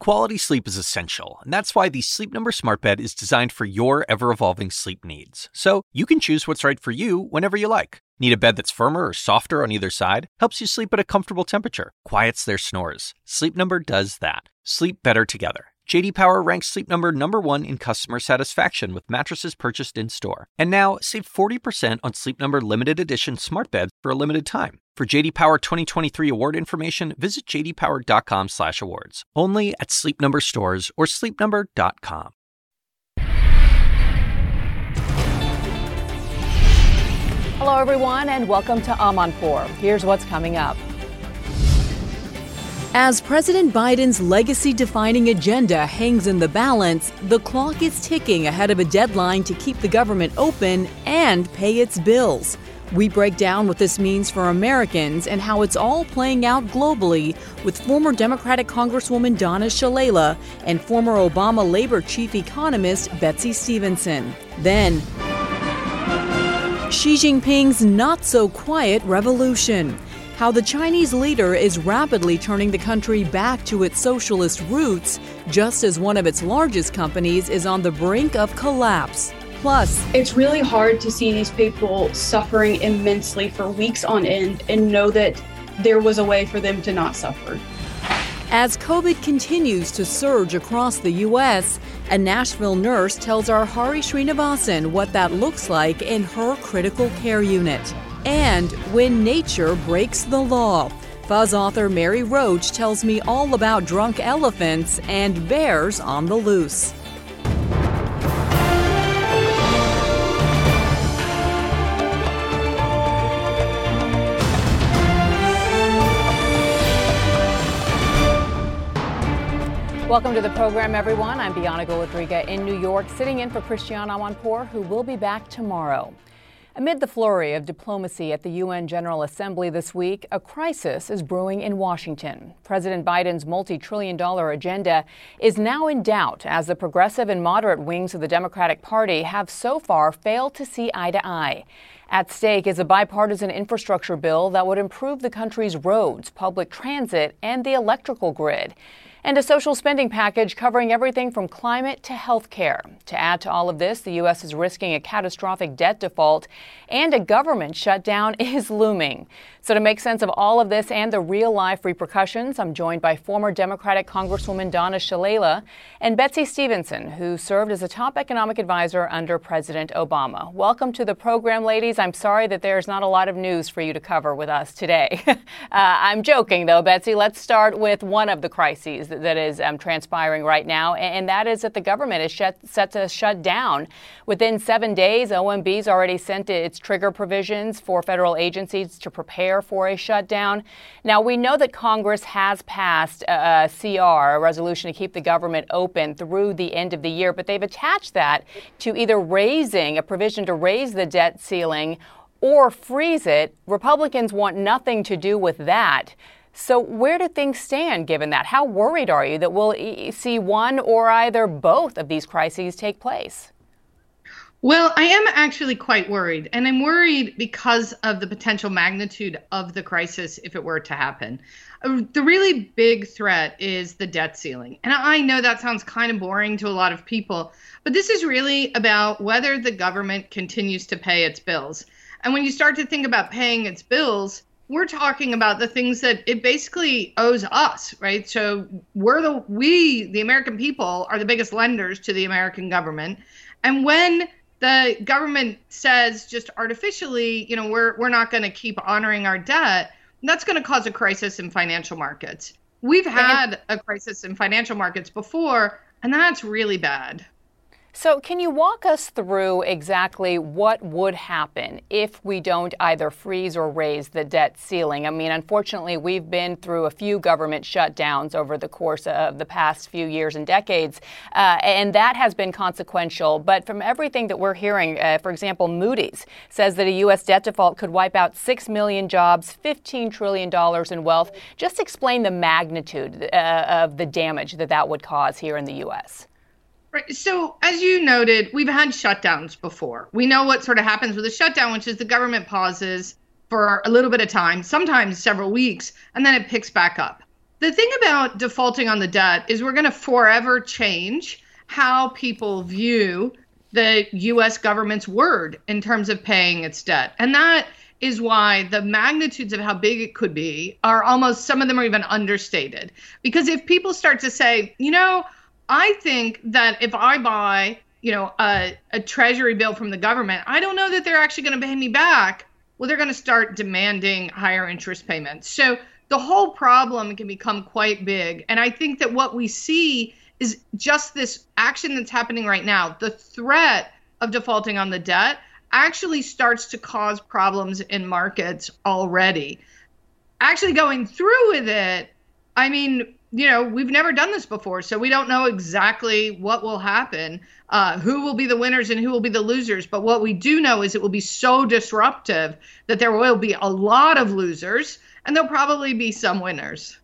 Quality sleep is essential, and that's why the Sleep Number Smart Bed is designed for your ever-evolving sleep needs. So you can choose what's right for you whenever you like. Need a bed that's firmer or softer on either side? Helps you sleep at a comfortable temperature. Quiets their snores. Sleep Number does that. Sleep better together. J.D. Power ranks Sleep Number #1 in customer satisfaction with mattresses purchased in-store. And now, save 40% on Sleep Number limited edition smart beds for a limited time. For J.D. Power 2023 award information, visit jdpower.com/awards. Only at Sleep Number stores or sleepnumber.com. Hello, everyone, and welcome to Amanpour. Here's what's coming up. As President Biden's legacy-defining agenda hangs in the balance, the clock is ticking ahead of a deadline to keep the government open and pay its bills. We break down what this means for Americans and how it's all playing out globally with former Democratic Congresswoman Donna Shalala and former Obama labor chief economist Betsy Stevenson. Then, Xi Jinping's not-so-quiet revolution. How the Chinese leader is rapidly turning the country back to its socialist roots, just as one of its largest companies is on the brink of collapse. Plus, it's really hard to see these people suffering immensely for weeks on end and know that there was a way for them to not suffer. As COVID continues to surge across the U.S., a Nashville nurse tells our Hari Srinivasan what that looks like in her critical care unit. And when nature breaks the law, Fuzz author Mary Roach tells me all about drunk elephants and bears on the loose. Welcome to the program, everyone. I'm Bianca Golodriga in New York, sitting in for Christiane Amanpour, who will be back tomorrow. Amid the flurry of diplomacy at the UN General Assembly this week, a crisis is brewing in Washington. President Biden's multi-trillion-dollar agenda is now in doubt as the progressive and moderate wings of the Democratic Party have so far failed to see eye to eye. At stake is a bipartisan infrastructure bill that would improve the country's roads, public transit, and the electrical grid. And a social spending package covering everything from climate to health care. To add to all of this, the U.S. is risking a catastrophic debt default, and a government shutdown is looming. So to make sense of all of this and the real-life repercussions, I'm joined by former Democratic Congresswoman Donna Shalala and Betsy Stevenson, who served as a top economic advisor under President Obama. Welcome to the program, ladies. I'm sorry that there's not a lot of news for you to cover with us today. I'm joking, though, Betsy. Let's start with one of the crises that is transpiring right now, and that is that the government is set to shut down. Within 7 days, OMB's already sent its trigger provisions for federal agencies to prepare for a shutdown. Now, we know that Congress has passed a CR, a resolution to keep the government open through the end of the year, but they've attached that to either raising a provision to raise the debt ceiling or freeze it. Republicans want nothing to do with that. So where do things stand given that? How worried are you that we'll see one or either both of these crises take place? Well, I am actually quite worried, and I'm worried because of the potential magnitude of the crisis if it were to happen. The really big threat is the debt ceiling. And I know that sounds kind of boring to a lot of people, but this is really about whether the government continues to pay its bills. And when you start to think about paying its bills, we're talking about the things that it basically owes us, right? So we, the American people, are the biggest lenders to the American government. And when the government says just artificially, we're not going to keep honoring our debt, that's going to cause a crisis in financial markets. We've had a crisis in financial markets before, and that's really bad. So can you walk us through exactly what would happen if we don't either freeze or raise the debt ceiling? I mean, unfortunately, we've been through a few government shutdowns over the course of the past few years and decades, and that has been consequential. But from everything that we're hearing, for example, Moody's says that a U.S. debt default could wipe out 6 million jobs, $15 trillion in wealth. Just explain the magnitude of the damage that would cause here in the U.S. Right. So as you noted, we've had shutdowns before. We know what sort of happens with a shutdown, which is the government pauses for a little bit of time, sometimes several weeks, and then it picks back up. The thing about defaulting on the debt is we're going to forever change how people view the U.S. government's word in terms of paying its debt. And that is why the magnitudes of how big it could be are almost, some of them are even understated. Because if people start to say, I think that if I buy, a treasury bill from the government, I don't know that they're actually going to pay me back. Well, they're going to start demanding higher interest payments. So the whole problem can become quite big. And I think that what we see is just this action that's happening right now. The threat of defaulting on the debt actually starts to cause problems in markets already. Actually going through with it, I mean, we've never done this before, so we don't know exactly what will happen, who will be the winners and who will be the losers. But what we do know is it will be so disruptive that there will be a lot of losers and there'll probably be some winners.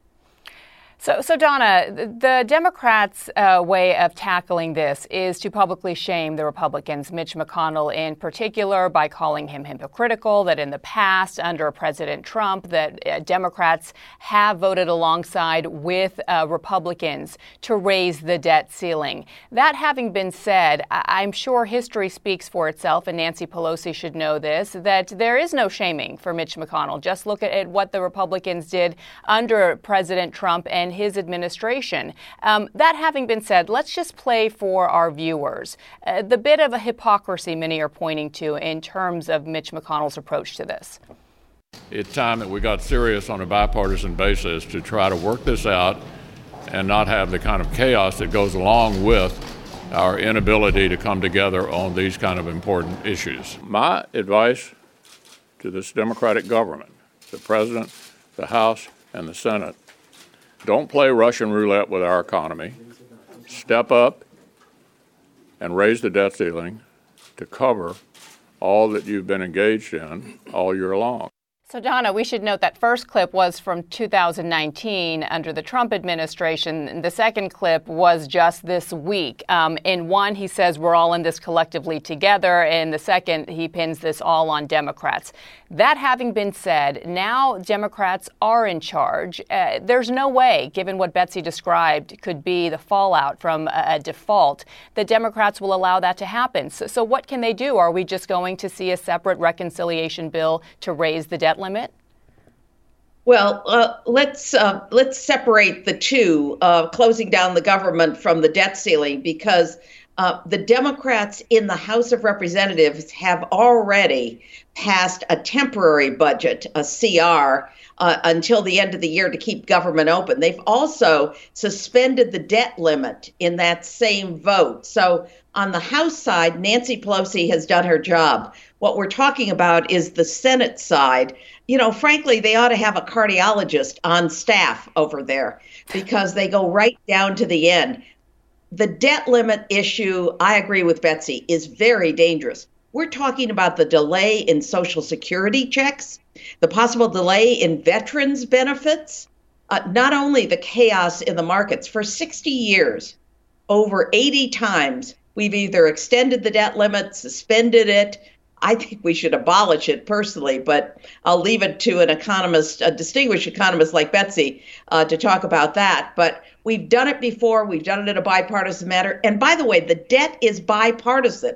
So Donna, the Democrats' way of tackling this is to publicly shame the Republicans, Mitch McConnell in particular, by calling him hypocritical, that in the past, under President Trump, that Democrats have voted alongside with Republicans to raise the debt ceiling. That having been said, I'm sure history speaks for itself, and Nancy Pelosi should know this, that there is no shaming for Mitch McConnell. Just look at what the Republicans did under President Trump and his administration. That having been said, let's just play for our viewers the bit of a hypocrisy many are pointing to in terms of Mitch McConnell's approach to this. It's time that we got serious on a bipartisan basis to try to work this out and not have the kind of chaos that goes along with our inability to come together on these kind of important issues. My advice to this Democratic government, the President, the House, and the Senate: don't play Russian roulette with our economy. Step up and raise the debt ceiling to cover all that you've been engaged in all year long. So, Donna, we should note that first clip was from 2019 under the Trump administration. The second clip was just this week. In one, he says we're all in this collectively together. In the second, he pins this all on Democrats. That having been said, now Democrats are in charge. There's no way, given what Betsy described could be the fallout from a default, that Democrats will allow that to happen. So what can they do? Are we just going to see a separate reconciliation bill to raise the debt limit? Well, let's separate the two, closing down the government from the debt ceiling, because the Democrats in the House of Representatives have already passed a temporary budget, a CR, until the end of the year to keep government open. They've also suspended the debt limit in that same vote. So on the House side, Nancy Pelosi has done her job. What we're talking about is the Senate side. Frankly, they ought to have a cardiologist on staff over there, because they go right down to the end. The debt limit issue, I agree with Betsy, is very dangerous. We're talking about the delay in Social Security checks, the possible delay in veterans benefits, not only the chaos in the markets. For 60 years, over 80 times, we've either extended the debt limit, suspended it. I think we should abolish it personally, but I'll leave it to an economist, a distinguished economist like Betsy, to talk about that. But we've done it before. We've done it in a bipartisan manner. And by the way, the debt is bipartisan.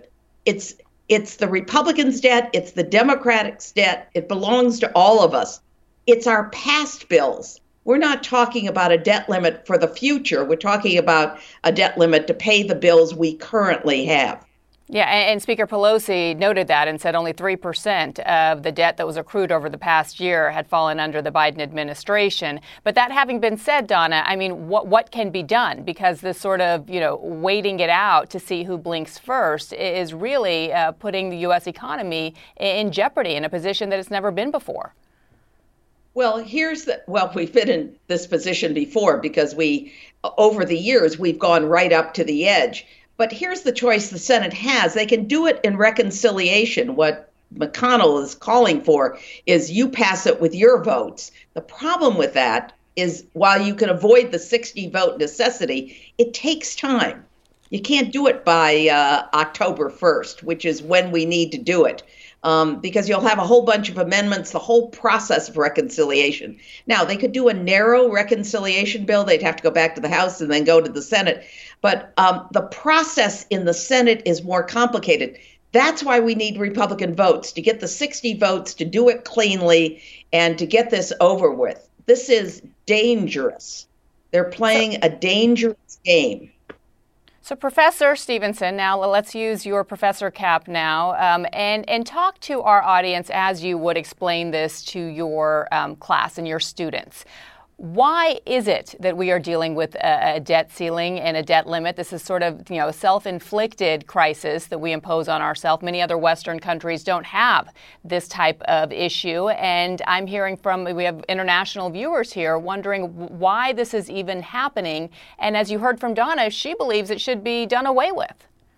It's the Republicans' debt. It's the Democrats' debt. It belongs to all of us. It's our past bills. We're not talking about a debt limit for the future. We're talking about a debt limit to pay the bills we currently have. Yeah, and Speaker Pelosi noted that and said only 3% of the debt that was accrued over the past year had fallen under the Biden administration. But that having been said, Donna, I mean, what can be done? Because this sort of, waiting it out to see who blinks first is really putting the U.S. economy in jeopardy, in a position that it's never been before. Well, we've been in this position before because over the years, we've gone right up to the edge. But here's the choice the Senate has. They can do it in reconciliation. What McConnell is calling for is you pass it with your votes. The problem with that is, while you can avoid the 60 vote necessity, it takes time. You can't do it by October 1st, which is when we need to do it. because you'll have a whole bunch of amendments, the whole process of reconciliation. Now, they could do a narrow reconciliation bill. They'd have to go back to the House and then go to the Senate. But the process in the Senate is more complicated. That's why we need Republican votes, to get the 60 votes, to do it cleanly, and to get this over with. This is dangerous. They're playing a dangerous game. So, Professor Stephenson, now let's use your professor cap now and talk to our audience as you would explain this to your class and your students. Why is it that we are dealing with a debt ceiling and a debt limit? This is sort of, a self-inflicted crisis that we impose on ourselves. Many other Western countries don't have this type of issue. And I'm hearing we have international viewers here wondering why this is even happening. And as you heard from Donna, she believes it should be done away with.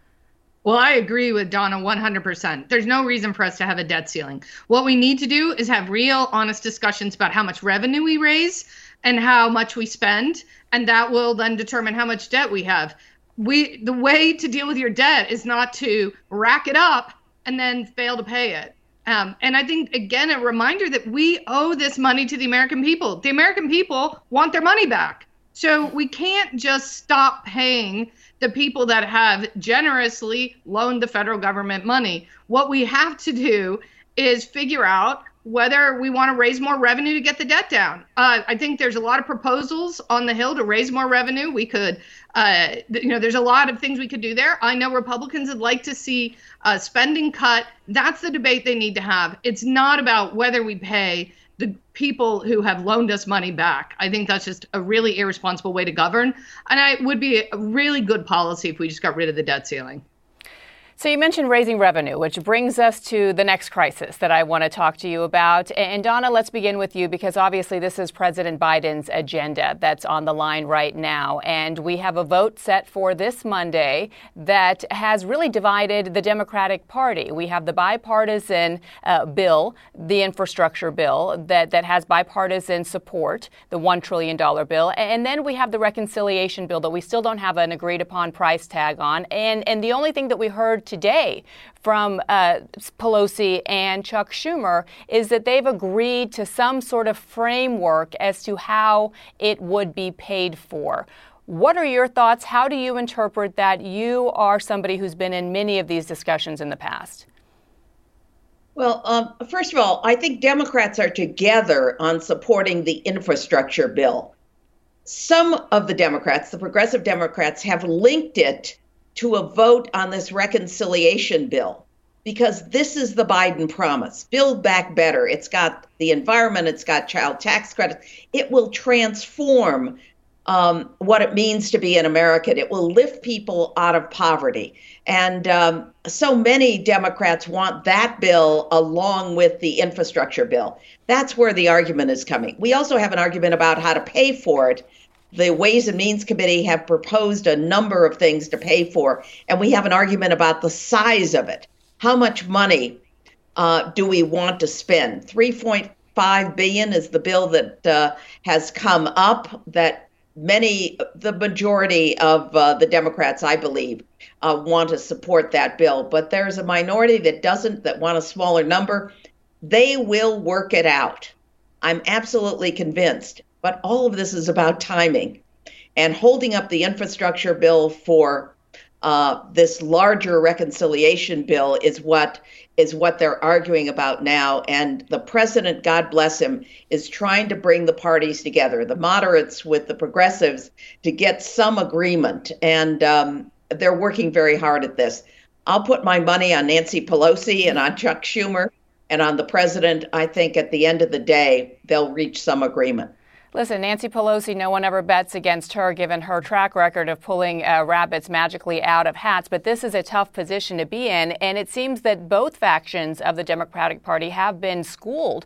Well, I agree with Donna 100%. There's no reason for us to have a debt ceiling. What we need to do is have real, honest discussions about how much revenue we raise and how much we spend, and that will then determine how much debt we have. The way to deal with your debt is not to rack it up and then fail to pay it. And I think, again, a reminder that we owe this money to the American people. The American people want their money back. So we can't just stop paying the people that have generously loaned the federal government money. What we have to do is figure out whether we want to raise more revenue to get the debt down. I think there's a lot of proposals on the Hill to raise more revenue. We could, there's a lot of things we could do there. I know Republicans would like to see spending cut. That's the debate they need to have. It's not about whether we pay the people who have loaned us money back. I think that's just a really irresponsible way to govern. And it would be a really good policy if we just got rid of the debt ceiling. So you mentioned raising revenue, which brings us to the next crisis that I want to talk to you about. And Donna, let's begin with you, because obviously this is President Biden's agenda that's on the line right now. And we have a vote set for this Monday that has really divided the Democratic Party. We have the bipartisan bill, the infrastructure bill, that has bipartisan support, the $1 trillion bill. And then we have the reconciliation bill that we still don't have an agreed upon price tag on. And the only thing that we heard today from Pelosi and Chuck Schumer is that they've agreed to some sort of framework as to how it would be paid for. What are your thoughts? How do you interpret that? You are somebody who's been in many of these discussions in the past. Well, first of all, I think Democrats are together on supporting the infrastructure bill. Some of the Democrats, the progressive Democrats, have linked it to a vote on this reconciliation bill, because this is the Biden promise. Build back better. It's got the environment. It's got child tax credits. It will transform what it means to be an American. It will lift people out of poverty. And so many Democrats want that bill along with the infrastructure bill. That's where the argument is coming. We also have an argument about how to pay for it. The Ways and Means Committee have proposed a number of things to pay for, and we have an argument about the size of it. How much money do we want to spend? $3.5 billion is the bill that has come up, that the majority of the Democrats, I believe, want to support that bill. But there's a minority that doesn't, that want a smaller number. They will work it out. I'm absolutely convinced. But all of this is about timing, and holding up the infrastructure bill for this larger reconciliation bill is what they're arguing about now. And the president, God bless him, is trying to bring the parties together, the moderates with the progressives, to get some agreement. And they're working very hard at this. I'll put my money on Nancy Pelosi and on Chuck Schumer and on the president. I think at the end of the day, they'll reach some agreement. Listen, Nancy Pelosi, no one ever bets against her, given her track record of pulling rabbits magically out of hats. But this is a tough position to be in. And it seems that both factions of the Democratic Party have been schooled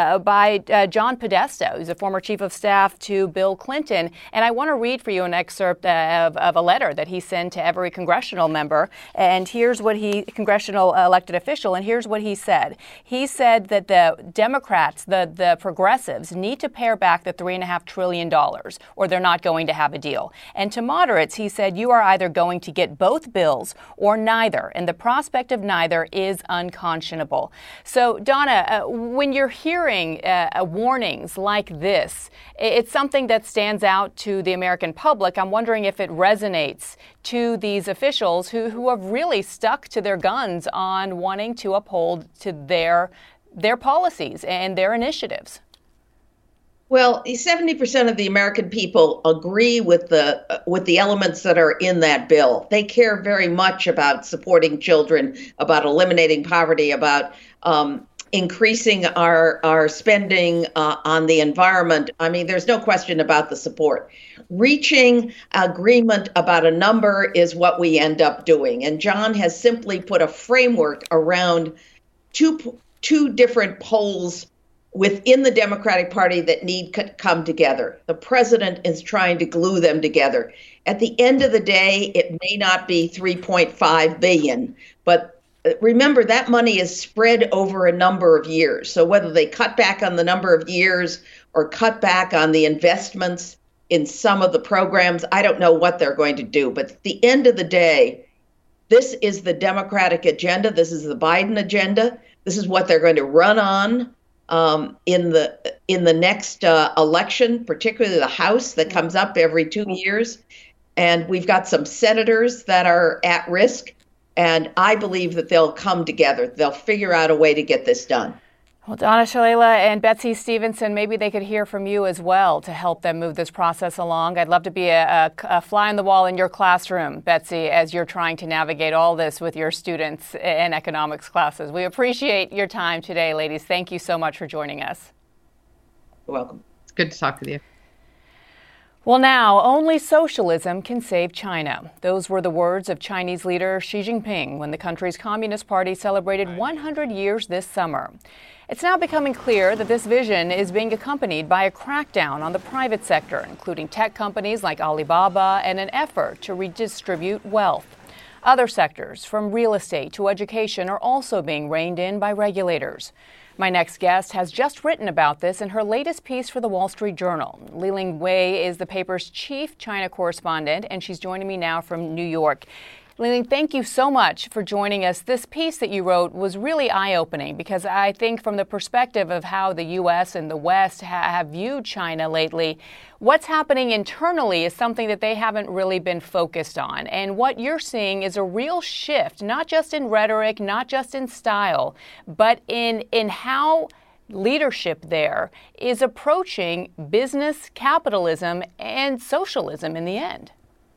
by John Podesta, who's a former chief of staff to Bill Clinton. And I want to read for you an excerpt of a letter that he sent to every congressional member. And here's what congressional elected official, and here's what he said. He said that the Democrats, the progressives, need to pare back the $3.5 $3.5 trillion, or they're not going to have a deal. And to moderates, he said, you are either going to get both bills or neither, and the prospect of neither is unconscionable. So, Donna, when you're hearing warnings like this, it's something that stands out to the American public. I'm wondering if it resonates to these officials who have really stuck to their guns on wanting to uphold to their policies and their initiatives. Well, 70% of the American people agree with the elements that are in that bill. They care very much about supporting children, about eliminating poverty, about increasing our spending on the environment. I mean, there's no question about the support. Reaching agreement about a number is what we end up doing. And John has simply put a framework around two different poles within the Democratic Party that need to come together. The president is trying to glue them together. At the end of the day, it may not be $3.5 billion, but remember, that money is spread over a number of years. So whether they cut back on the number of years or cut back on the investments in some of the programs, I don't know what they're going to do. But at the end of the day, this is the Democratic agenda. This is the Biden agenda. This is what they're going to run on in the next election, particularly the House that comes up every 2 years. And we've got some senators that are at risk. And I believe that they'll come together. They'll figure out a way to get this done. Well, Donna Shalala and Betsy Stevenson, maybe they could hear from you as well to help them move this process along. I'd love to be a fly on the wall in your classroom, Betsy, as you're trying to navigate all this with your students in economics classes. We appreciate your time today, ladies. Thank you so much for joining us. You're welcome. It's good to talk with you. Well, now, only socialism can save China. Those were the words of Chinese leader Xi Jinping when the country's Communist Party celebrated 100 years this summer. It's now becoming clear that this vision is being accompanied by a crackdown on the private sector, including tech companies like Alibaba, and an effort to redistribute wealth. Other sectors, from real estate to education, are also being reined in by regulators. My next guest has just written about this in her latest piece for the Wall Street Journal. Li-Ling Wei is the paper's chief China correspondent, and she's joining me now from New York. Li-Ling, thank you so much for joining us. This piece that you wrote was really eye-opening because I think from the perspective of how the U.S. and the West have viewed China lately, what's happening internally is something that they haven't really been focused on. And what you're seeing is a real shift, not just in rhetoric, not just in style, but in how leadership there is approaching business, capitalism, and socialism in the end.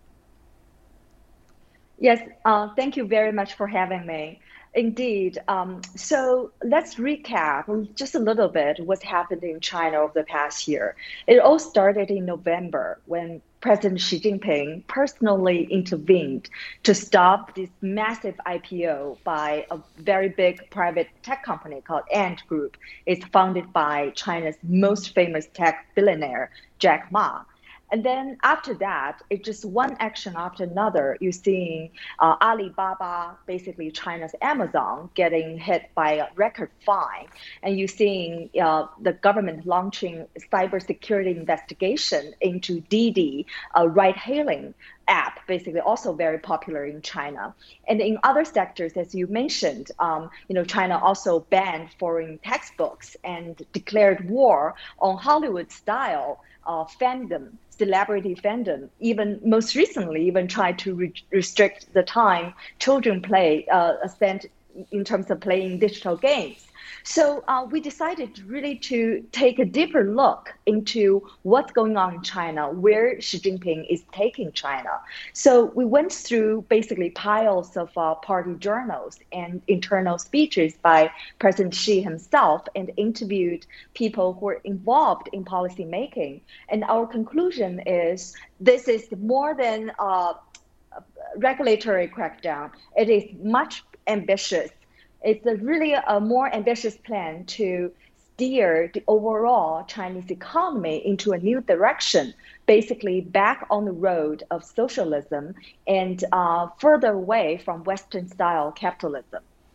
Yes, thank you very much for having me. Indeed. So let's recap just a little bit what's happened in China over the past year. It all started in November when President Xi Jinping personally intervened to stop this massive IPO by a very big private tech company called Ant Group. It's founded by China's most famous tech billionaire, Jack Ma. And then after that, it's just one action after another. You're seeing Alibaba, basically China's Amazon, getting hit by a record fine. And you're seeing the government launching cybersecurity investigation into Didi, a ride-hailing app, basically also very popular in China. And in other sectors, as you mentioned, China also banned foreign textbooks and declared war on Hollywood-style fandom, celebrity fandom. Even most recently, even tried to restrict the time children spend in terms of playing digital games. So we decided really to take a deeper look into what's going on in China, where Xi Jinping is taking China. So we went through basically piles of party journals and internal speeches by President Xi himself and interviewed people who are involved in policy making. And our conclusion is this is more than a regulatory crackdown. It is much ambitious. It's really a more ambitious plan to steer the overall Chinese economy into a new direction, basically back on the road of socialism and further away from Western-style capitalism.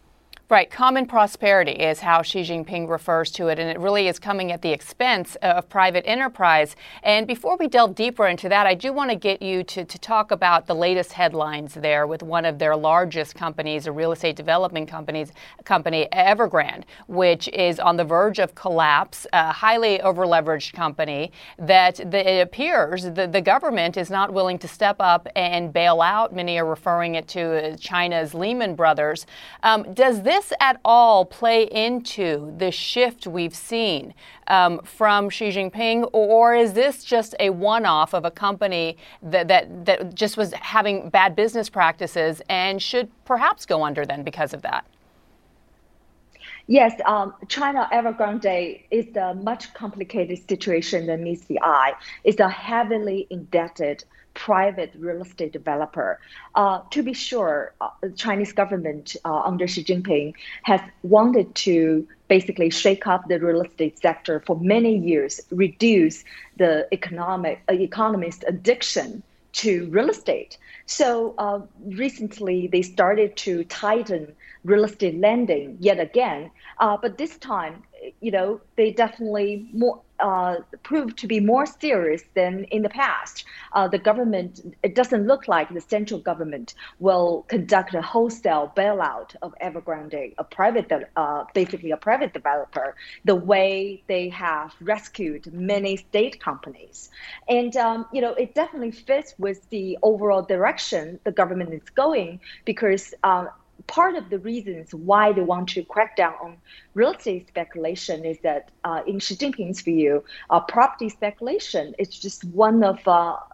Right. Common prosperity is how Xi Jinping refers to it, and it really is coming at the expense of private enterprise. And before we delve deeper into that, I do want to get you to talk about the latest headlines there with one of their largest companies, a real estate development company, Evergrande, which is on the verge of collapse, a highly overleveraged company that it appears the government is not willing to step up and bail out. Many are referring it to China's Lehman Brothers. Does this at all play into the shift we've seen from Xi Jinping, or is this just a one-off of a company that just was having bad business practices and should perhaps go under then because of that? Yes, China Evergrande is a much complicated situation than meets the eye. It's a heavily indebted private real estate developer. To be sure, the Chinese government under Xi Jinping has wanted to basically shake up the real estate sector for many years, reduce the economist's addiction to real estate. So recently they started to tighten real estate lending yet again, but this time, they definitely proved to be more serious than in the past. The government, it doesn't look like the central government will conduct a wholesale bailout of Evergrande, basically a private developer, the way they have rescued many state companies. And, it definitely fits with the overall direction the government is going, because part of the reasons why they want to crack down on real estate speculation is that in Xi Jinping's view, property speculation is just one of,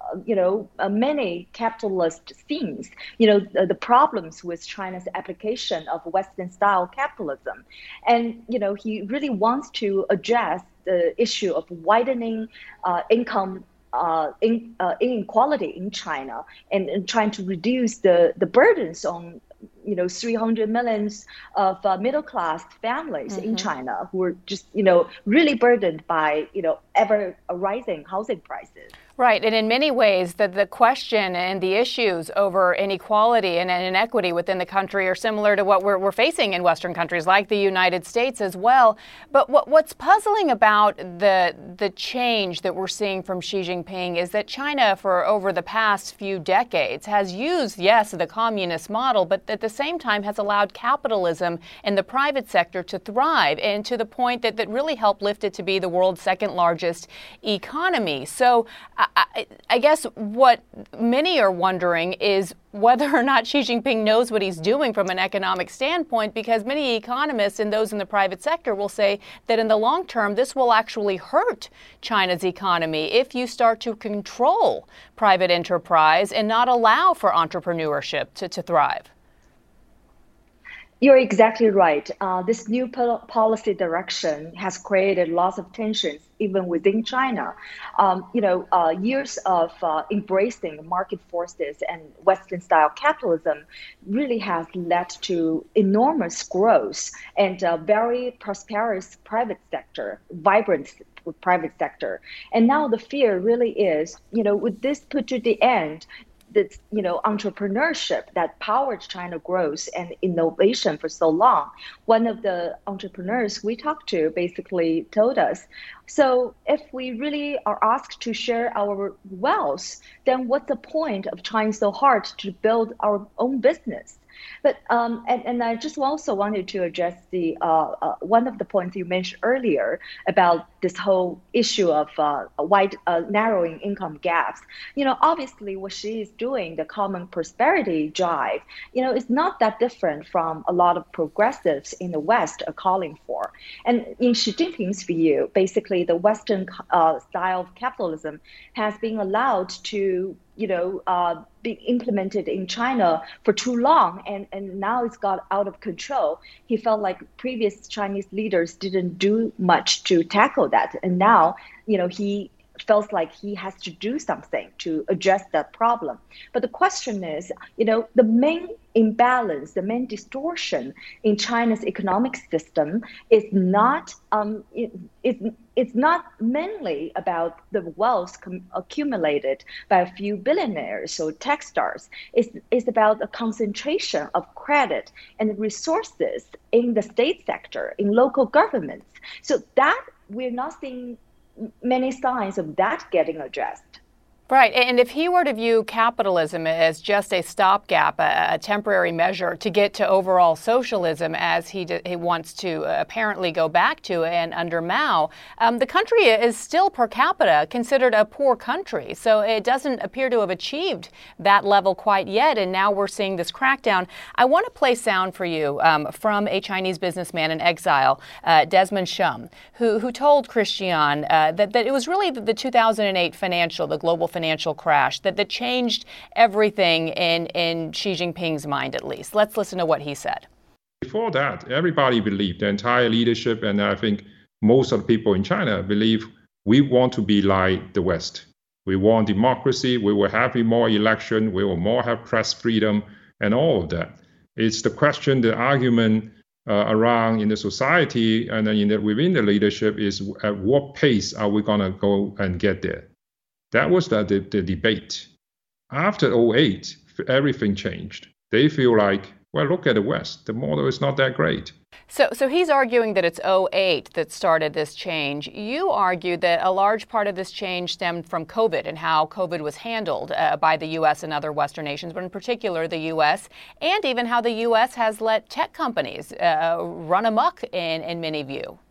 many capitalist themes, the problems with China's application of Western-style capitalism. And, he really wants to address the issue of widening income inequality in China and trying to reduce the burdens on 300 millions of middle-class families in China who are just, really burdened by, ever rising housing prices. Right. And in many ways, the question and the issues over inequality and inequity within the country are similar to what we're facing in Western countries like the United States as well. But what's puzzling about the change that we're seeing from Xi Jinping is that China, for over the past few decades, has used, yes, the communist model, but at the same time has allowed capitalism in the private sector to thrive, and to the point that really helped lift it to be the world's second largest economy. So I guess what many are wondering is whether or not Xi Jinping knows what he's doing from an economic standpoint, because many economists and those in the private sector will say that in the long term, this will actually hurt China's economy if you start to control private enterprise and not allow for entrepreneurship to thrive. You're exactly right. This new policy direction has created lots of tensions even within China. Years of embracing market forces and Western-style capitalism really has led to enormous growth and a very prosperous private sector, vibrant private sector. And now the fear really is, with this put to the end, this, entrepreneurship that powered China growth and innovation for so long. One of the entrepreneurs we talked to basically told us, so if we really are asked to share our wealth, then what's the point of trying so hard to build our own business? But and I just also wanted to address the one of the points you mentioned earlier about this whole issue of narrowing income gaps. Obviously what Xi is doing, the common prosperity drive, is not that different from a lot of progressives in the West are calling for. And in Xi Jinping's view, basically the Western style of capitalism has been allowed to be implemented in China for too long, and now it's got out of control. He felt like previous Chinese leaders didn't do much to tackle that, and now he feels like he has to do something to address that problem. But the question is, the main imbalance, the main distortion in China's economic system is not it's not mainly about the wealth accumulated by a few billionaires or tech stars. It's about a concentration of credit and resources in the state sector, in local governments. So that we're not seeing many signs of that getting addressed. Right. And if he were to view capitalism as just a stopgap, a temporary measure to get to overall socialism, as he wants to apparently go back to and under Mao, the country is still per capita considered a poor country. So it doesn't appear to have achieved that level quite yet. And now we're seeing this crackdown. I want to play sound for you from a Chinese businessman in exile, Desmond Shum, who told Christian that it was really the 2008 the global financial crash that changed everything in Xi Jinping's mind, at least. Let's listen to what he said. Before that, everybody believed, the entire leadership, and I think most of the people in China believe we want to be like the West. We want democracy. We will have more election. We will more have press freedom and all of that. It's the question, the argument around in the society and within the leadership is at what pace are we going to go and get there? That was the debate. After 2008, everything changed. They feel like, well, look at the West. The model is not that great. So he's arguing that it's 2008 that started this change. You argue that a large part of this change stemmed from COVID and how COVID was handled by the U.S. and other Western nations, but in particular the U.S., and even how the U.S. has let tech companies run amok in many view.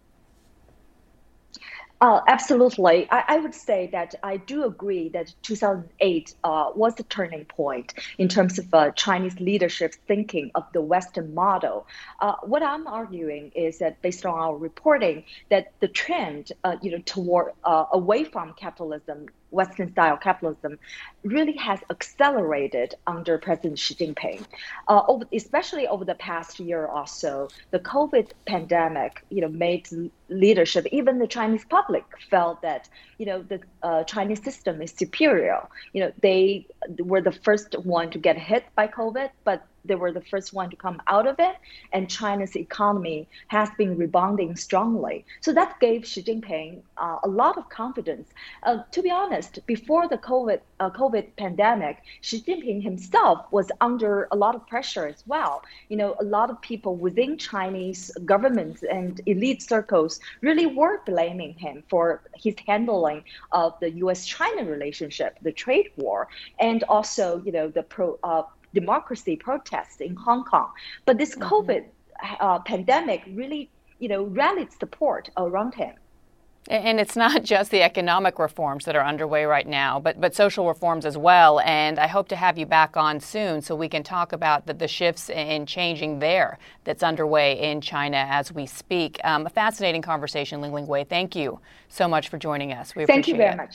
Absolutely. I would say that I do agree that 2008 was the turning point in terms of Chinese leadership's thinking of the Western model. What I'm arguing is that based on our reporting, that the trend, toward away from capitalism, Western-style capitalism, really has accelerated under President Xi Jinping. Especially over the past year or so, the COVID pandemic, made leadership, even the Chinese public, felt that the Chinese system is superior. They were the first one to get hit by COVID, but they were the first one to come out of it, and China's economy has been rebounding strongly. So that gave Xi Jinping a lot of confidence. To be honest, before the COVID pandemic, Xi Jinping himself was under a lot of pressure as well. A lot of people within Chinese governments and elite circles really were blaming him for his handling of the U.S.-China relationship, the trade war, and also, the democracy protests in Hong Kong. But this COVID pandemic really, rallied support around him. And it's not just the economic reforms that are underway right now, but social reforms as well. And I hope to have you back on soon so we can talk about the shifts in changing there that's underway in China as we speak. A fascinating conversation, Ling-Ling Wei. Thank you so much for joining us. We appreciate it. Thank you very much.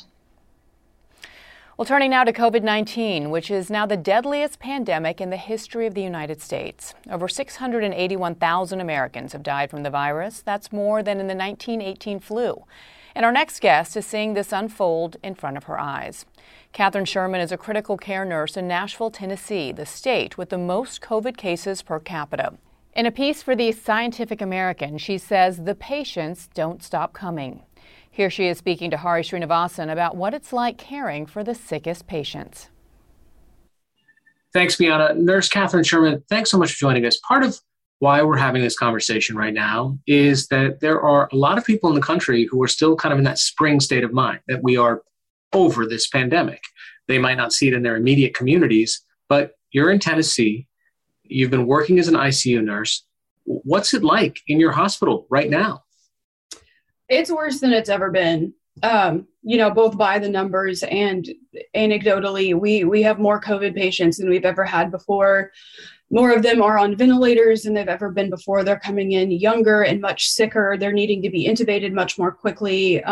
Well, turning now to COVID-19, which is now the deadliest pandemic in the history of the United States. Over 681,000 Americans have died from the virus. That's more than in the 1918 flu. And our next guest is seeing this unfold in front of her eyes. Catherine Sherman is a critical care nurse in Nashville, Tennessee, the state with the most COVID cases per capita. In a piece for the Scientific American, she says the patients don't stop coming. Here she is speaking to Hari Srinivasan about what it's like caring for the sickest patients. Thanks, Bianna. Nurse Catherine Sherman, thanks so much for joining us. Part of why we're having this conversation right now is that there are a lot of people in the country who are still kind of in that spring state of mind, that we are over this pandemic. They might not see it in their immediate communities, but you're in Tennessee. You've been working as an ICU nurse. What's it like in your hospital right now? It's worse than it's ever been, both by the numbers and anecdotally. We have more COVID patients than we've ever had before. More of them are on ventilators than they've ever been before. They're coming in younger and much sicker. They're needing to be intubated much more quickly.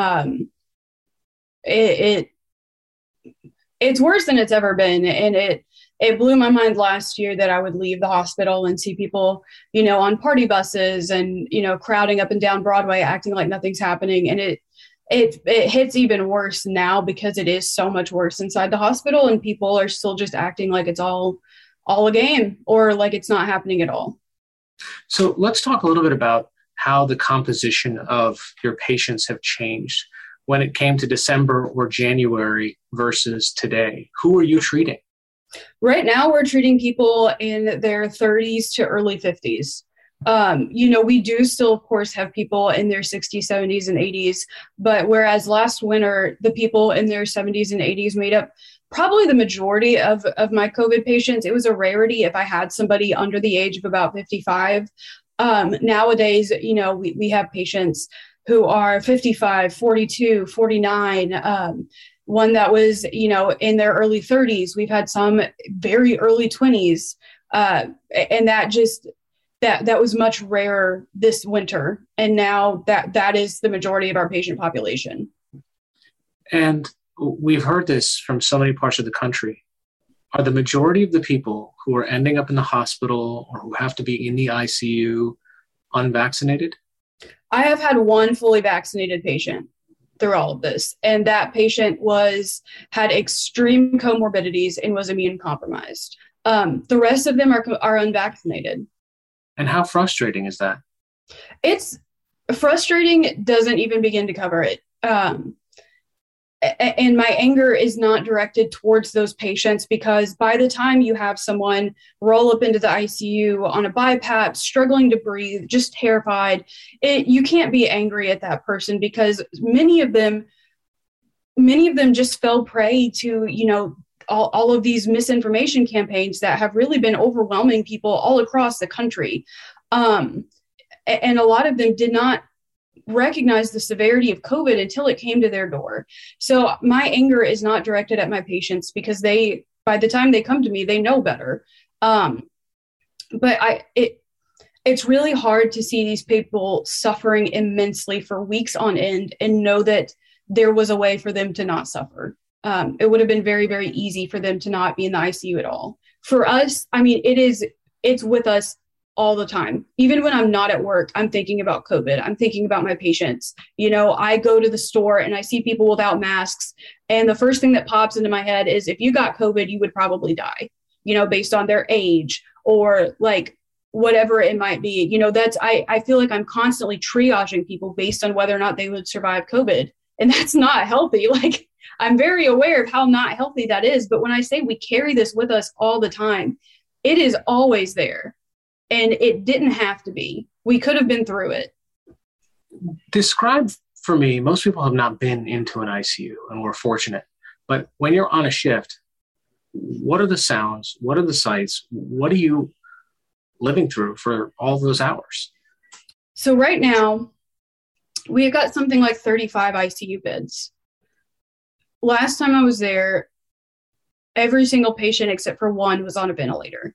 It's worse than it's ever been. And it blew my mind last year that I would leave the hospital and see people, on party buses and, crowding up and down Broadway, acting like nothing's happening. And it hits even worse now because it is so much worse inside the hospital, and people are still just acting like it's all a game or like it's not happening at all. So let's talk a little bit about how the composition of your patients have changed when it came to December or January versus today. Who are you treating? Right now, we're treating people in their 30s to early 50s. We do still, of course, have people in their 60s, 70s, and 80s. But whereas last winter, the people in their 70s and 80s made up probably the majority of my COVID patients, it was a rarity if I had somebody under the age of about 55. Nowadays, we have patients who are 55, 42, 49, one that was, in their early 30s. We've had some very early 20s. And that was much rarer this winter. And now that is the majority of our patient population. And we've heard this from so many parts of the country. Are the majority of the people who are ending up in the hospital or who have to be in the ICU unvaccinated? I have had one fully vaccinated patient through all of this. And that patient had extreme comorbidities and was immune compromised. The rest of them are unvaccinated. And how frustrating is that? It's frustrating, doesn't even begin to cover it. And my anger is not directed towards those patients, because by the time you have someone roll up into the ICU on a BiPAP, struggling to breathe, just terrified, you can't be angry at that person, because many of them just fell prey to, all of these misinformation campaigns that have really been overwhelming people all across the country. And a lot of them did not recognize the severity of COVID until it came to their door. So my anger is not directed at my patients, because by the time they come to me, they know better. But it's really hard to see these people suffering immensely for weeks on end and know that there was a way for them to not suffer. It would have been very, very easy for them to not be in the ICU at all. For us, it's with us all the time. Even when I'm not at work, I'm thinking about COVID. I'm thinking about my patients. I go to the store and I see people without masks. And the first thing that pops into my head is, if you got COVID, you would probably die, based on their age or like whatever it might be. I feel like I'm constantly triaging people based on whether or not they would survive COVID. And that's not healthy. Like, I'm very aware of how not healthy that is. But when I say we carry this with us all the time, it is always there. And it didn't have to be. We could have been through it. Describe for me, most people have not been into an ICU, and we're fortunate. But when you're on a shift, what are the sounds? What are the sights? What are you living through for all those hours? So right now, we've got something like 35 ICU beds. Last time I was there, every single patient except for one was on a ventilator.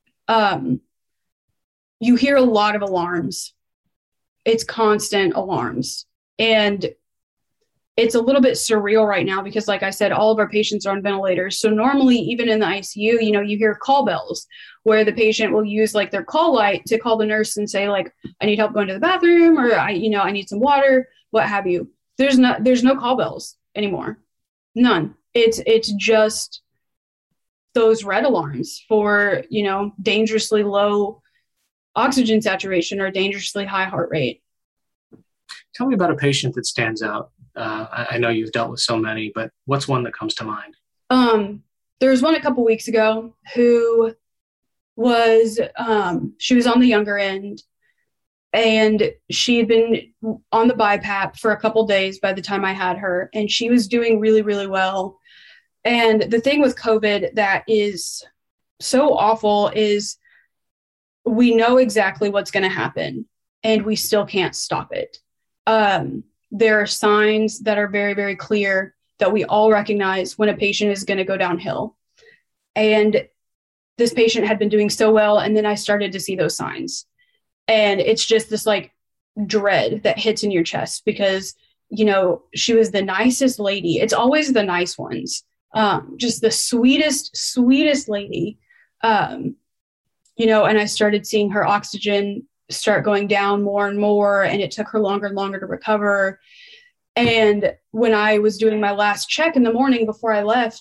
You hear a lot of alarms. It's constant alarms. And it's a little bit surreal right now because, like I said, all of our patients are on ventilators. So normally, even in the ICU, you hear call bells where the patient will use like their call light to call the nurse and say, like, I need help going to the bathroom, or I need some water, what have you. There's no call bells anymore. None. It's just those red alarms for, dangerously low oxygen saturation or dangerously high heart rate. Tell me about a patient that stands out. I know you've dealt with so many, but what's one that comes to mind? There was one a couple weeks ago who was, she was on the younger end, and she had been on the BiPAP for a couple days by the time I had her, and she was doing really, really well. And the thing with COVID that is so awful is we know exactly what's going to happen, and we still can't stop it. There are signs that are very, very clear that we all recognize when a patient is going to go downhill. And this patient had been doing so well, and then I started to see those signs. And it's just this like dread that hits in your chest because, she was the nicest lady. It's always the nice ones. Just the sweetest lady. And I started seeing her oxygen start going down more and more, and it took her longer and longer to recover. And when I was doing my last check in the morning before I left,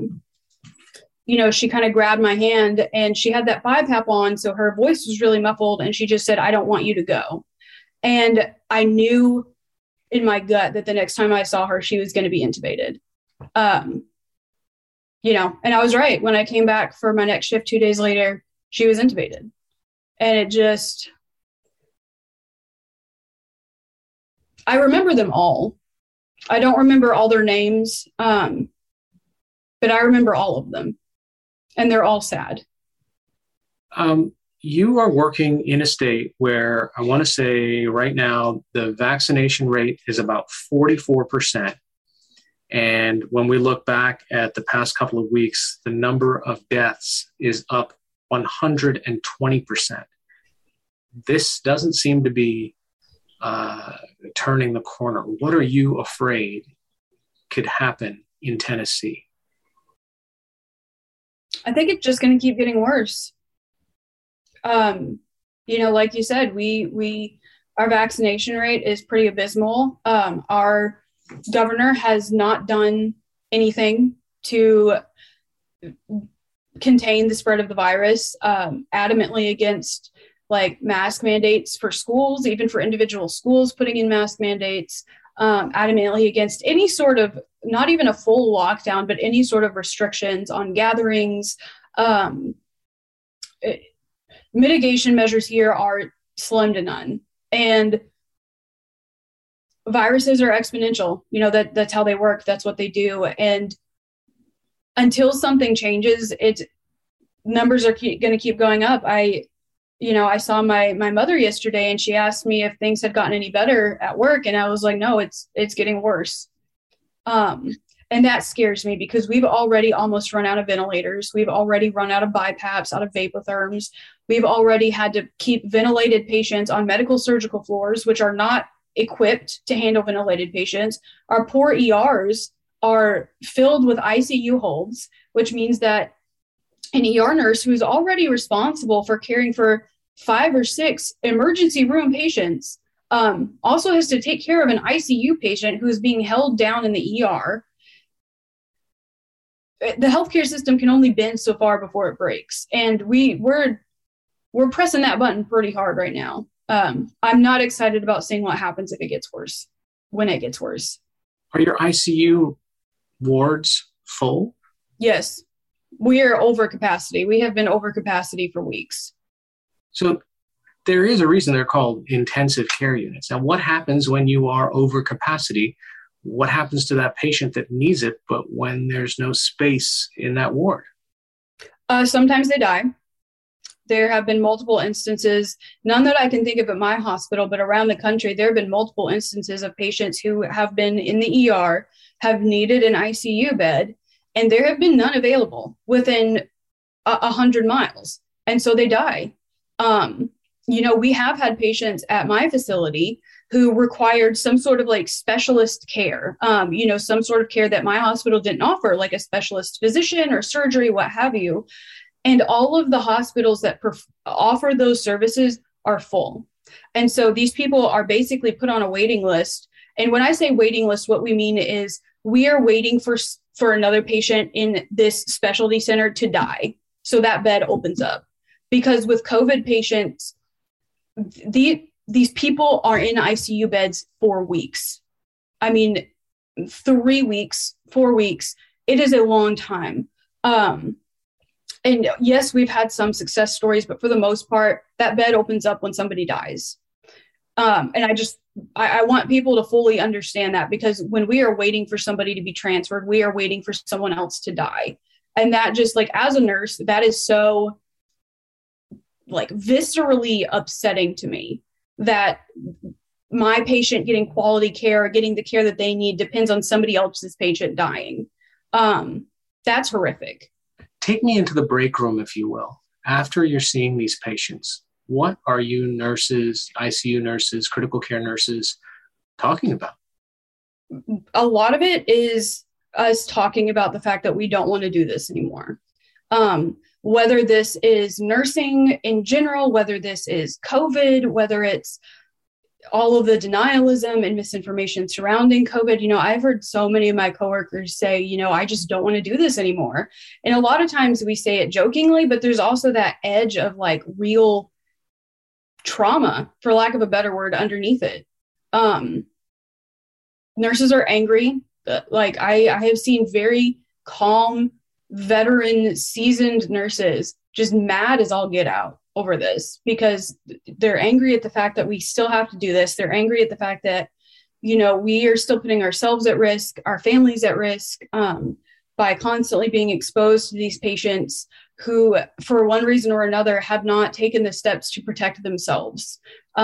she kind of grabbed my hand and she had that BiPAP on. So her voice was really muffled and she just said, "I don't want you to go." And I knew in my gut that the next time I saw her, she was going to be intubated. And I was right. When I came back for my next shift 2 days later, she was intubated. And I remember them all. I don't remember all their names, but I remember all of them. And they're all sad. You are working in a state where I want to say right now the vaccination rate is about 44%. And when we look back at the past couple of weeks, the number of deaths is up 120%. This doesn't seem to be turning the corner. What are you afraid could happen in Tennessee? I think it's just going to keep getting worse. Like you said, our vaccination rate is pretty abysmal. Our governor has not done anything to contain the spread of the virus, adamantly against mask mandates for schools, even for individual schools putting in mask mandates, adamantly against any sort of, not even a full lockdown, but any sort of restrictions on gatherings. Mitigation measures here are slim to none. And viruses are exponential. That's how they work. That's what they do. And until something changes, numbers are going to keep going up. I saw my mother yesterday and she asked me if things had gotten any better at work. And I was like, no, it's getting worse. And that scares me because we've already almost run out of ventilators. We've already run out of BiPAPs, out of vapotherms. We've already had to keep ventilated patients on medical surgical floors, which are not equipped to handle ventilated patients. Our poor ERs are filled with ICU holds, which means that an ER nurse who's already responsible for caring for 5 or 6 emergency room patients also has to take care of an ICU patient who's being held down in the ER. The healthcare system can only bend so far before it breaks. And we're pressing that button pretty hard right now. I'm not excited about seeing what happens if it gets worse, when it gets worse. Are your ICU wards full? Yes. We are over capacity. We have been over capacity for weeks. So there is a reason they're called intensive care units. Now, what happens when you are over capacity? What happens to that patient that needs it, but when there's no space in that ward? Sometimes they die. There have been multiple instances, none that I can think of at my hospital, but around the country, there have been multiple instances of patients who have been in the ER, have needed an ICU bed, and there have been none available within 100 miles. And so they die. We have had patients at my facility who required some sort of specialist care, some sort of care that my hospital didn't offer, like a specialist physician or surgery, what have you. And all of the hospitals that offer those services are full. And so these people are basically put on a waiting list. And when I say waiting list, what we mean is we are waiting for another patient in this specialty center to die. So that bed opens up. Because with COVID patients, these people are in ICU beds for weeks. 3 weeks, 4 weeks. It is a long time. And yes, we've had some success stories, but for the most part, that bed opens up when somebody dies. And I want people to fully understand that, because when we are waiting for somebody to be transferred, we are waiting for someone else to die. And that just as a nurse, that is so viscerally upsetting to me, that my patient getting quality care, getting the care that they need, depends on somebody else's patient dying. That's horrific. Take me into the break room, if you will. After you're seeing these patients, what are you nurses, ICU nurses, critical care nurses talking about? A lot of it is us talking about the fact that we don't want to do this anymore. Whether this is nursing in general, whether this is COVID, whether it's all of the denialism and misinformation surrounding COVID. I've heard so many of my coworkers say, I just don't want to do this anymore. And a lot of times we say it jokingly, but there's also that edge of like real trauma, for lack of a better word, underneath it. Nurses are angry. Like I have seen very calm, veteran, seasoned nurses just mad as all get out over this because they're angry at the fact that we still have to do this. They're angry at the fact that, we are still putting ourselves at risk, our families at risk, by constantly being exposed to these patients who, for one reason or another, have not taken the steps to protect themselves.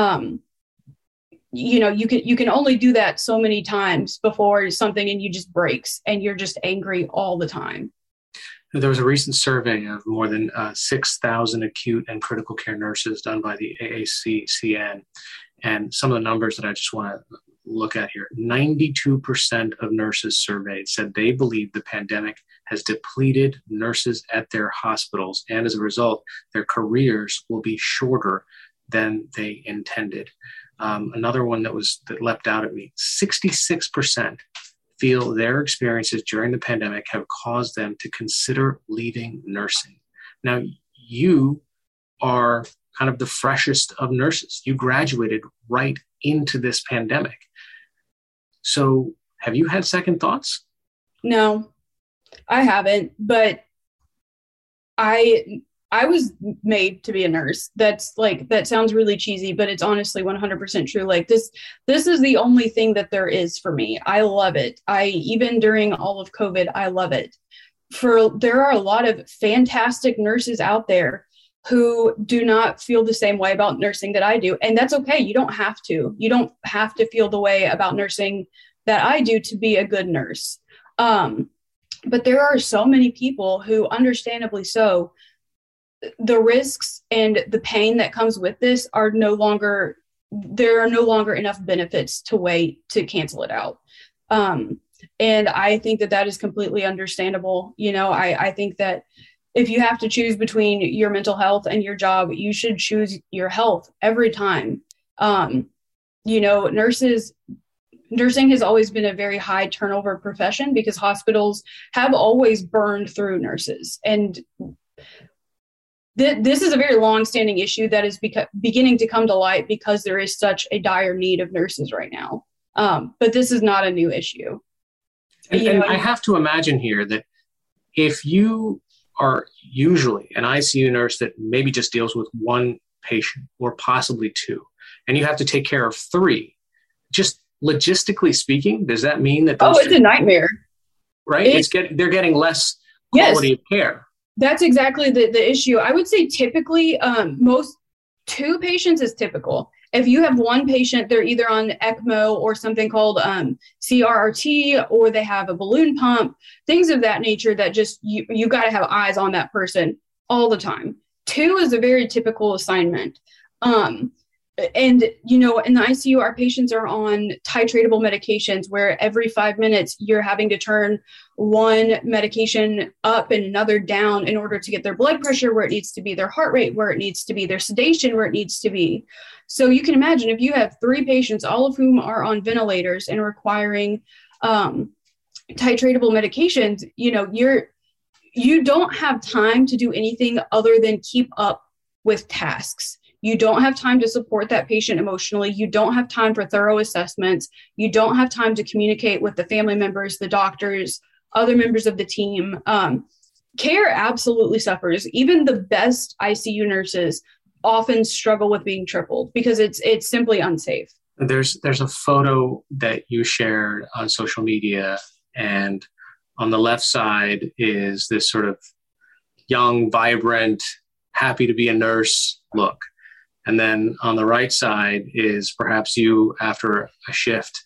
You can only do that so many times before something in you just breaks and you're just angry all the time. There was a recent survey of more than 6,000 acute and critical care nurses done by the AACCN. And some of the numbers that I just want to look at here, 92% of nurses surveyed said they believe the pandemic has depleted nurses at their hospitals. And as a result, their careers will be shorter than they intended. Another one that leapt out at me, 66% feel their experiences during the pandemic have caused them to consider leaving nursing. Now, you are kind of the freshest of nurses. You graduated right into this pandemic. So have you had second thoughts? No, I haven't, but I was made to be a nurse. That sounds really cheesy, but it's honestly 100% true. Like this is the only thing that there is for me. I love it. Even during all of COVID, I love it. There are a lot of fantastic nurses out there who do not feel the same way about nursing that I do. And that's okay. You don't have to. You don't have to feel the way about nursing that I do to be a good nurse. But there are so many people who, understandably so, the risks and the pain that comes with this there are no longer enough benefits to wait to cancel it out. And I think that is completely understandable. I think that if you have to choose between your mental health and your job, you should choose your health every time. Nursing has always been a very high turnover profession because hospitals have always burned through nurses. And this is a very long-standing issue that is beginning to come to light because there is such a dire need of nurses right now. But this is not a new issue. And I have to imagine here that if you are usually an ICU nurse that maybe just deals with one patient or possibly two, and you have to take care of three, just logistically speaking, does that mean that it's a nightmare, right? They're getting less quality of care. That's exactly the issue. I would say typically most two patients is typical. If you have one patient, they're either on ECMO or something called CRRT, or they have a balloon pump, things of that nature that just you got to have eyes on that person all the time. Two is a very typical assignment. And, in the ICU, our patients are on titratable medications where every 5 minutes you're having to turn one medication up and another down in order to get their blood pressure where it needs to be, their heart rate where it needs to be, their sedation where it needs to be. So you can imagine if you have three patients, all of whom are on ventilators and requiring titratable medications, you don't have time to do anything other than keep up with tasks. You don't have time to support that patient emotionally. You don't have time for thorough assessments. You don't have time to communicate with the family members, the doctors, other members of the team. Care absolutely suffers. Even the best ICU nurses often struggle with being tripled because it's simply unsafe. There's a photo that you shared on social media, and on the left side is this sort of young, vibrant, happy to be a nurse look. And then on the right side is perhaps you after a shift.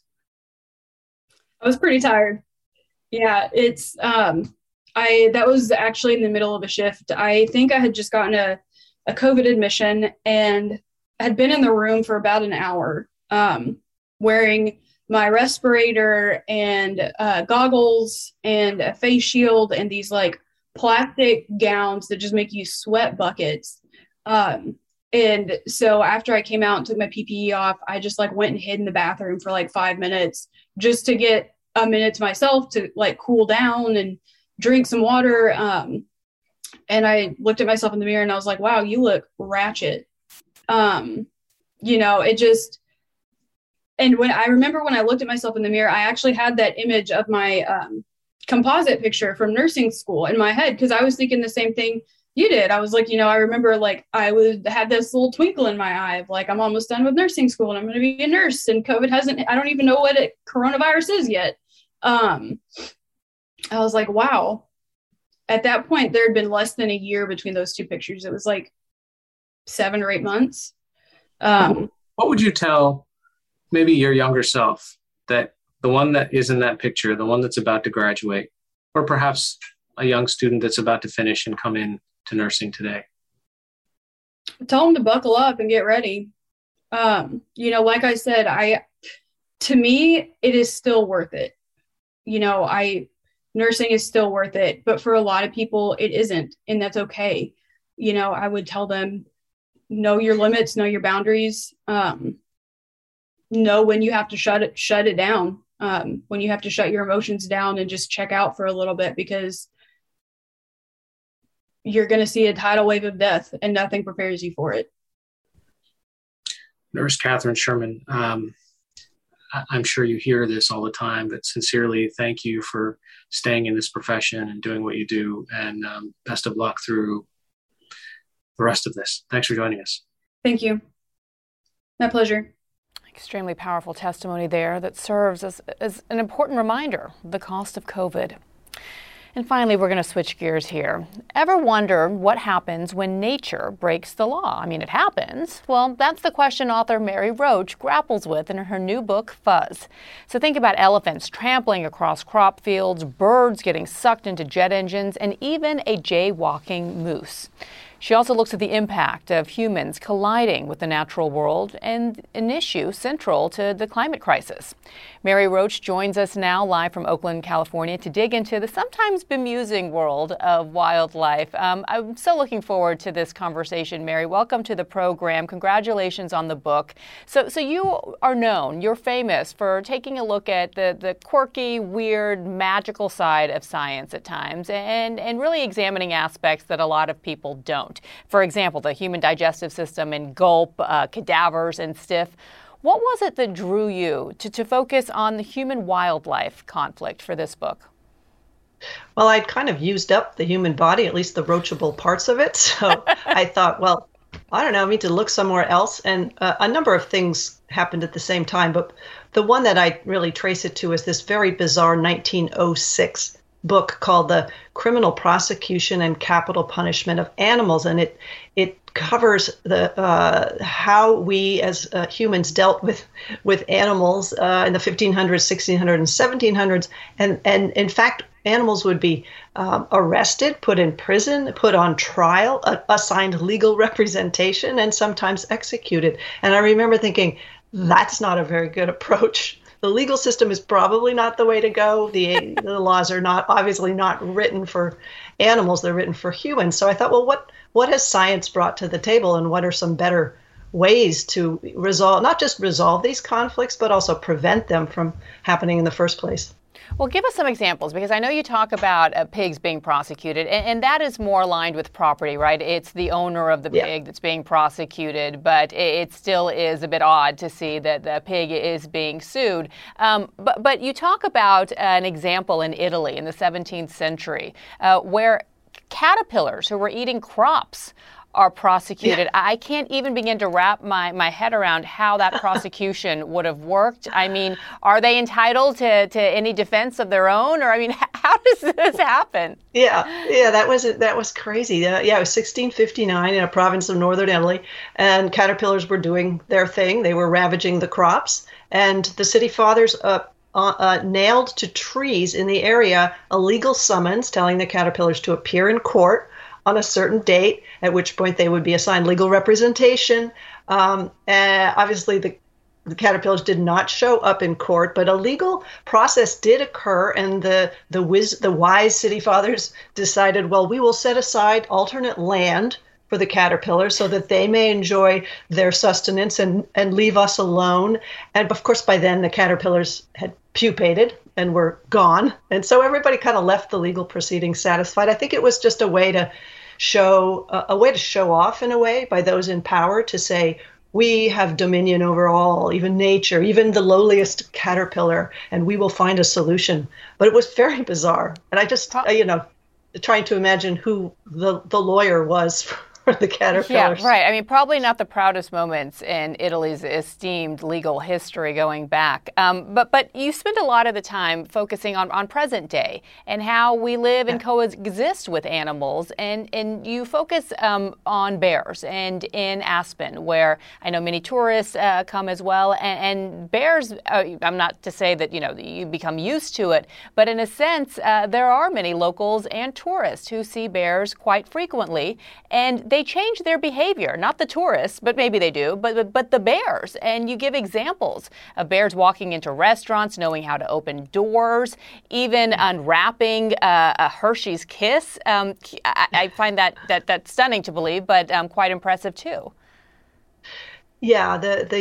I was pretty tired. Yeah, it's that was actually in the middle of a shift. I think I had just gotten a COVID admission and had been in the room for about an hour, wearing my respirator and goggles and a face shield and these like plastic gowns that just make you sweat buckets. And so after I came out and took my PPE off, I just like went and hid in the bathroom for like 5 minutes just to get a minute to myself to like cool down and drink some water. And I looked at myself in the mirror and I was like, wow, you look ratchet. You know, it just, and when I remember when I looked at myself in the mirror, I actually had that image of my composite picture from nursing school in my head, because I was thinking the same thing you did. I was like, you know, I remember like I would have this little twinkle in my eye of like, I'm almost done with nursing school and I'm going to be a nurse, and COVID hasn't, I don't even know what coronavirus is yet. I was like, wow. At that point, there had been less than a year between those two pictures. It was like 7 or 8 months. What would you tell maybe your younger self, that the one that is in that picture, the one that's about to graduate, or perhaps a young student that's about to finish and come in to nursing today? Tell them to buckle up and get ready. You know, like I said, to me, it is still worth it. You know, nursing is still worth it, but for a lot of people, it isn't, and that's okay. You know, I would tell them, know your limits, know your boundaries, know when you have to shut it down, when you have to shut your emotions down and just check out for a little bit, because you're going to see a tidal wave of death and nothing prepares you for it. Nurse Catherine Sherman, I'm sure you hear this all the time, but sincerely, thank you for staying in this profession and doing what you do, and best of luck through the rest of this. Thanks for joining us. Thank you. My pleasure. Extremely powerful testimony there that serves as an important reminder of the cost of COVID. And finally, we're going to switch gears here. Ever wonder what happens when nature breaks the law? I mean, it happens. Well, that's the question author Mary Roach grapples with in her new book, Fuzz. So think about elephants trampling across crop fields, birds getting sucked into jet engines, and even a jaywalking moose. She also looks at the impact of humans colliding with the natural world, and an issue central to the climate crisis. Mary Roach joins us now live from Oakland, California, to dig into the sometimes bemusing world of wildlife. I'm so looking forward to this conversation, Mary. Welcome to the program. Congratulations on the book. So you are known, you're famous for taking a look at the quirky, weird, magical side of science at times, and really examining aspects that a lot of people don't. For example, the human digestive system and gulp, cadavers and stiff. What was it that drew you to focus on the human-wildlife conflict for this book? Well, I'd kind of used up the human body, at least the roachable parts of it. So I thought, well, I don't know, I need to look somewhere else. And a number of things happened at the same time. But the one that I really trace it to is this very bizarre 1906 book called The Criminal Prosecution and Capital Punishment of Animals. And it covers the how we as humans dealt with animals in the 1500s, 1600s, and 1700s. And in fact, animals would be arrested, put in prison, put on trial, assigned legal representation, and sometimes executed. And I remember thinking, that's not a very good approach. The legal system is probably not the way to go. The laws are obviously not written for animals, they're written for humans. So I thought, well, what has science brought to the table, and what are some better ways to not just resolve these conflicts, but also prevent them from happening in the first place? Well, give us some examples, because I know you talk about pigs being prosecuted, and that is more aligned with property, right? It's the owner of the pig that's being prosecuted, but it still is a bit odd to see that the pig is being sued. But you talk about an example in Italy in the 17th century where caterpillars who were eating crops are prosecuted. Yeah. I can't even begin to wrap my head around how that prosecution would have worked. I mean, are they entitled to any defense of their own? Or, I mean, how does this happen? Yeah, that was crazy. It was 1659 in a province of northern Italy, and caterpillars were doing their thing. They were ravaging the crops, and the city fathers nailed to trees in the area a legal summons telling the caterpillars to appear in court on a certain date, at which point they would be assigned legal representation. Obviously, the caterpillars did not show up in court, but a legal process did occur, and the wise city fathers decided, well, we will set aside alternate land for the caterpillars so that they may enjoy their sustenance and leave us alone. And of course, by then the caterpillars had pupated and were gone. And so everybody kind of left the legal proceedings satisfied. I think it was just a way to show off in a way by those in power to say, we have dominion over all, even nature, even the lowliest caterpillar, and we will find a solution. But it was very bizarre. And I just, trying to imagine who the lawyer was for the caterpillars. Yeah, right. I mean, probably not the proudest moments in Italy's esteemed legal history going back. But you spend a lot of the time focusing on present day and how we live and coexist with animals. And you focus on bears and in Aspen, where I know many tourists come as well. And bears, I'm not to say that, you become used to it, but in a sense, there are many locals and tourists who see bears quite frequently. And they change their behavior, not the tourists, but maybe they do, but the bears. And you give examples of bears walking into restaurants, knowing how to open doors, even unwrapping a Hershey's Kiss. I find that stunning to believe, but quite impressive too. Yeah,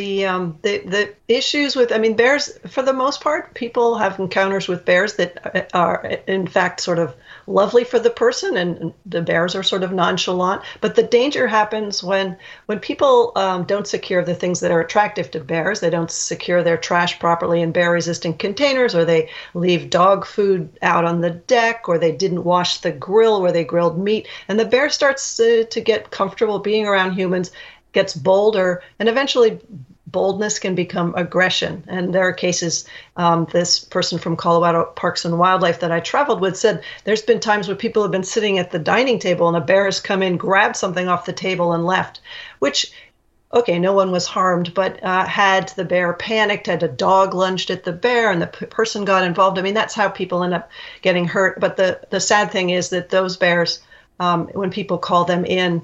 the issues with, bears, for the most part, people have encounters with bears that are, in fact, sort of lovely for the person, and the bears are sort of nonchalant. But the danger happens when people don't secure the things that are attractive to bears. They don't secure their trash properly in bear-resistant containers, or they leave dog food out on the deck, or they didn't wash the grill where they grilled meat. And the bear starts to get comfortable being around humans, gets bolder, and eventually boldness can become aggression. And there are cases, this person from Colorado Parks and Wildlife that I traveled with said there's been times where people have been sitting at the dining table and a bear has come in, grabbed something off the table and left, which, okay, no one was harmed, but had the bear panicked, had a dog lunged at the bear and the person got involved, that's how people end up getting hurt. But the sad thing is that those bears, when people call them in,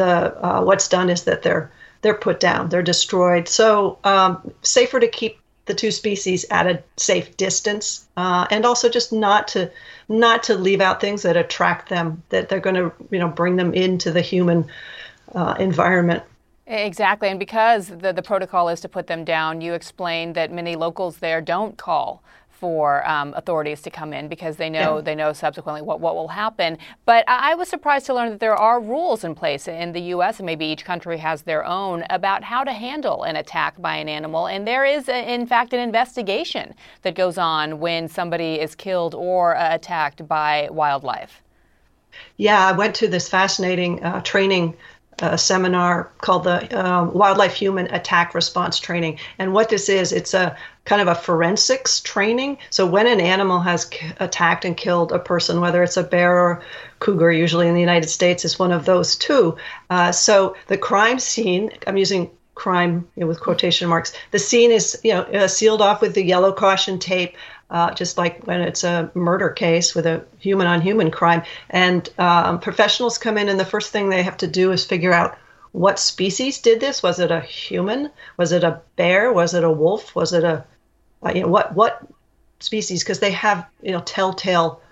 what's done is that they're put down, they're destroyed. So safer to keep the two species at a safe distance, and also just not to leave out things that attract them, that they're going to bring them into the human environment. Exactly, and because the protocol is to put them down, you explained that many locals there don't call for authorities to come in because they know subsequently what will happen. But I was surprised to learn that there are rules in place in the U.S., and maybe each country has their own, about how to handle an attack by an animal. And there is, in fact, an investigation that goes on when somebody is killed or attacked by wildlife. Yeah, I went to this fascinating training seminar called the Wildlife Human Attack Response Training. And what this is, it's a kind of a forensics training. So when an animal has attacked and killed a person, whether it's a bear or cougar, usually in the United States is one of those two. So the crime scene, I'm using crime with quotation marks, the scene is sealed off with the yellow caution tape, just like when it's a murder case with a human-on-human crime. And professionals come in, and the first thing they have to do is figure out what species did this. Was it a human? Was it a bear? Was it a wolf? Was it a what species? Because they have telltale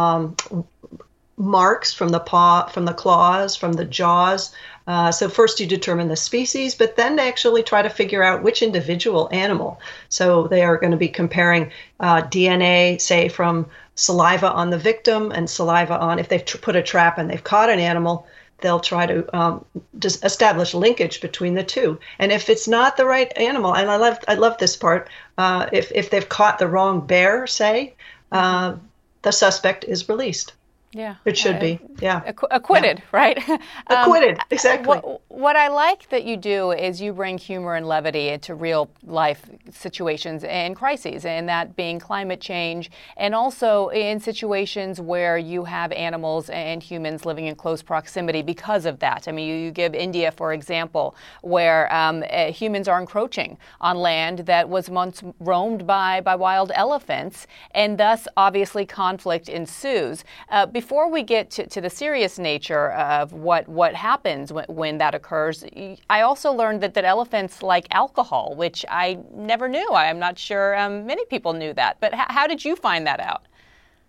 marks from the paw, from the claws, from the jaws. So first you determine the species, but then they actually try to figure out which individual animal. So they are going to be comparing DNA, say, from saliva on the victim and saliva on, if they've put a trap and they've caught an animal, they'll try to just establish linkage between the two. And if it's not the right animal, and I love this part, if they've caught the wrong bear, say, the suspect is released. Yeah. It should be. Yeah. Acquitted, yeah. Right? Acquitted, exactly. What I like that you do is you bring humor and levity into real life situations and crises, and that being climate change, and also in situations where you have animals and humans living in close proximity because of that. I mean, you give India, for example, where humans are encroaching on land that was once roamed by wild elephants, and thus obviously conflict ensues. Before we get to the serious nature of what happens when that occurs, I also learned that elephants like alcohol, which I never knew. I'm not sure many people knew that. But how did you find that out?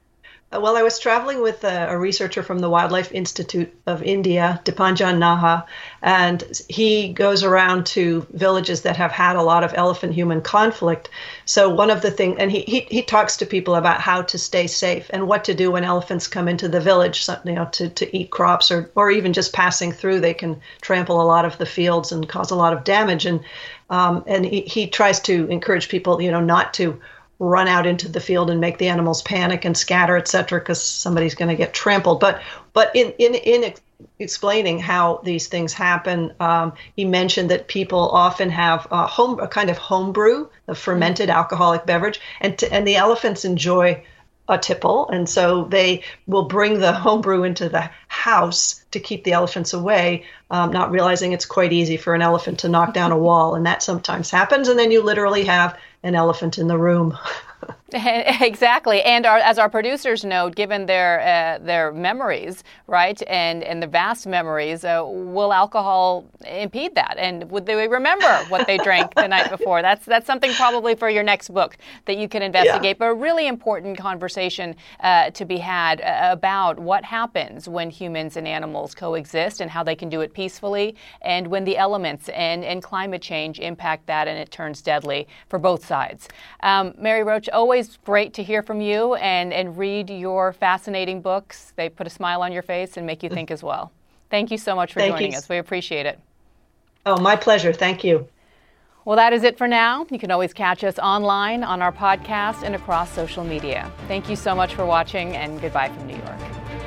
Well, I was traveling with a researcher from the Wildlife Institute of India, Dipanjan Naha, and he goes around to villages that have had a lot of elephant-human conflict. So one of the things, and he talks to people about how to stay safe and what to do when elephants come into the village, to eat crops or even just passing through. They can trample a lot of the fields and cause a lot of damage. And he tries to encourage people, not to run out into the field and make the animals panic and scatter, et cetera, because somebody's going to get trampled. But in explaining how these things happen, he mentioned that people often have a kind of home brew, a fermented alcoholic beverage, and the elephants enjoy a tipple, and so they will bring the home brew into the house to keep the elephants away, not realizing it's quite easy for an elephant to knock down a wall, and that sometimes happens, and then you literally have an elephant in the room. Exactly. And as our producers note, given their memories, right, and the vast memories, will alcohol impede that? And would they remember what they drank the night before? That's something probably for your next book that you can investigate. Yeah. But a really important conversation to be had about what happens when humans and animals coexist and how they can do it peacefully, and when the elements and climate change impact that and it turns deadly for both sides. Mary Roach, always great to hear from you and read your fascinating books. They put a smile on your face and make you think as well. Thank you so much for joining us. We appreciate it. Oh, my pleasure. Thank you. Well, that is it for now. You can always catch us online on our podcast and across social media. Thank you so much for watching, and goodbye from New York.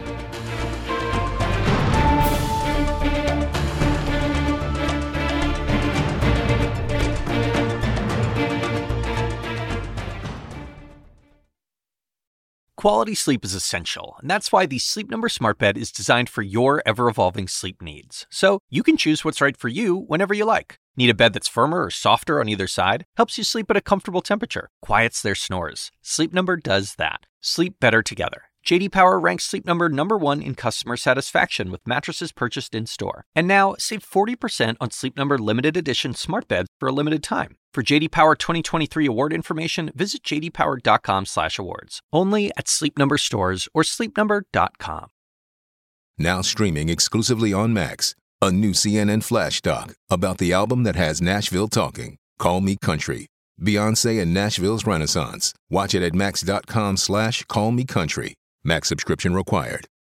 Quality sleep is essential, and that's why the Sleep Number Smart Bed is designed for your ever-evolving sleep needs. So you can choose what's right for you whenever you like. Need a bed that's firmer or softer on either side? Helps you sleep at a comfortable temperature. Quiets their snores. Sleep Number does that. Sleep better together. J.D. Power ranks Sleep Number #1 in customer satisfaction with mattresses purchased in-store. And now, save 40% on Sleep Number limited edition smart beds for a limited time. For J.D. Power 2023 award information, visit jdpower.com/awards. Only at Sleep Number stores or sleepnumber.com. Now streaming exclusively on Max, a new CNN flash doc about the album that has Nashville talking, Call Me Country. Beyoncé and Nashville's Renaissance. Watch it at max.com/callmecountry. Max subscription required.